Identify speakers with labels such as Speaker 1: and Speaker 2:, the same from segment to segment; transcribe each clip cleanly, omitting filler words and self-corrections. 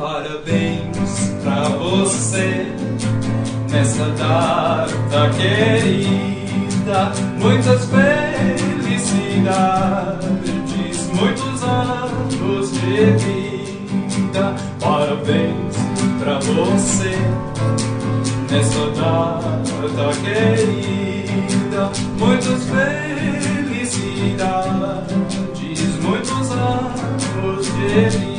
Speaker 1: Parabéns pra você nessa data querida. Muitas felicidades, muitos anos de vida. Parabéns pra você nessa data querida. Muitas felicidades, muitos anos de vida.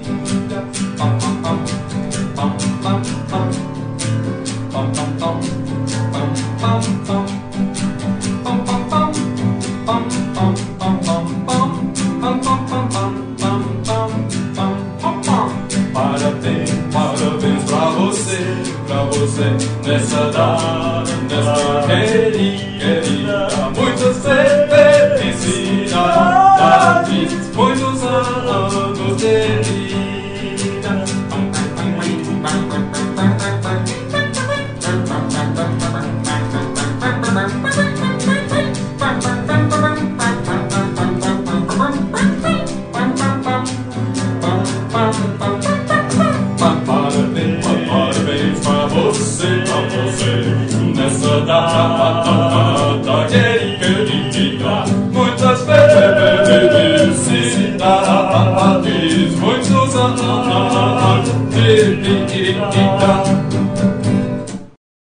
Speaker 1: Parabéns pra você nessa data querida. Muitas felicidades, muitos anos de vida. Parabéns pra você nessa data